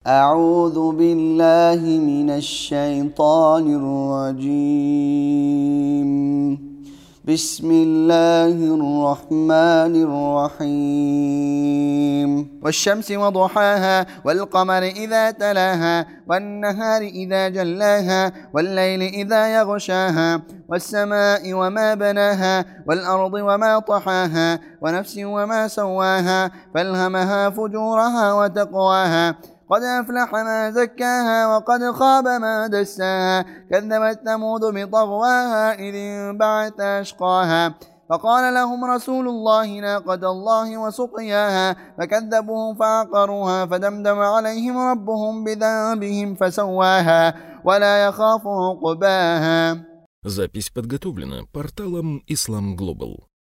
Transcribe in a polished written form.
أعوذ بالله من الشيطان الرجيم. بسم الله الرحمن الرحيم. والشمس وضحاها والقمر إذا تلاها والنهار إذا جلاها والليل إذا يغشاها والسماء وما بناها والأرض وما طحاها ونفس وما سواها فألهمها فجورها وتقواها قد أفلح ما زكاها وقد خاب ما دساها كذبت ثمود بطغواها إذ انبعث أشقاها فقال لهم رسول الله ناقة الله وسقياها فكذبوه فعقروها فدمدم عليهم ربهم بذنبهم فسواها ولا يخاف عقباها. Запись подготовлена порталом Islam Global.